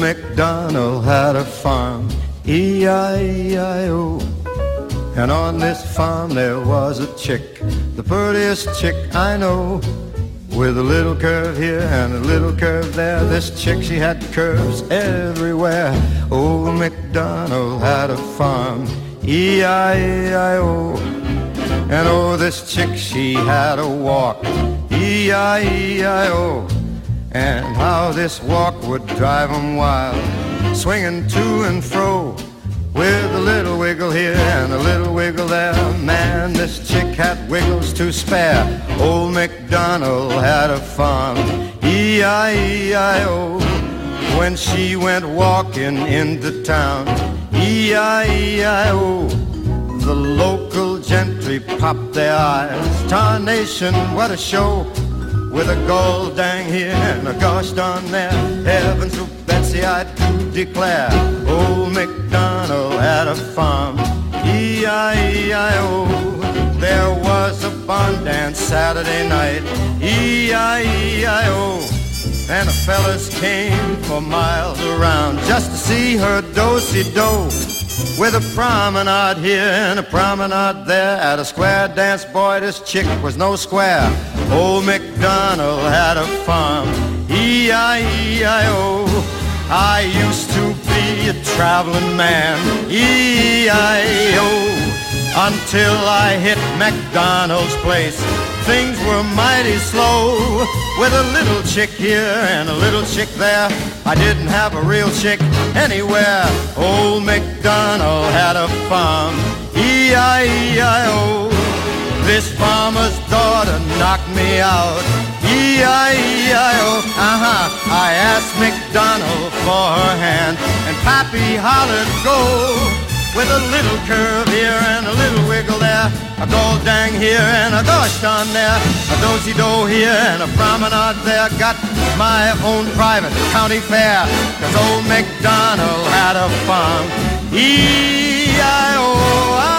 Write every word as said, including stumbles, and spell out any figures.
MacDonald had a farm, E I E I O. And on this farm there was a chick, the prettiest chick I know, with a little curve here and a little curve there. This chick, she had curves everywhere. Old MacDonald had a farm, E I E I O. And oh, this chick, she had a walk, E I E I O. And how this walk would drive 'em wild, swinging to and fro, with a little wiggle here and a little wiggle there. Man, this chick had wiggles to spare. Old MacDonald had a farm, E I E I O. When she went walking into town, E I E I O, the local gentry popped their eyes. Tarnation, what a show, with a gold dang here and a gosh darn there. Heavens to Betsy, I do declare, old MacDonald had a farm, E I E I O. There was a barn dance Saturday night, E I E I O. And the fellas came for miles around just to see her do-si-do, with a promenade here and a promenade there. At a square dance, boy, this chick was no square. Old MacDonald had a farm, E I E I O. I used to be a traveling man, E I E O, until I hit MacDonald's place. Things were mighty slow, with a little chick here and a little chick there. I didn't have a real chick anywhere. Old MacDonald had a farm, E I E I O. This farmer's daughter knocked me out, E I E I O. Uh-huh, I asked MacDonald for her hand, and Pappy hollered go, with a little curve here and a little wiggle there, a gold dang here and a gosh darn there, a do-si-do here and a promenade there. Got my own private county fair, 'cause old MacDonald had a farm, E I O.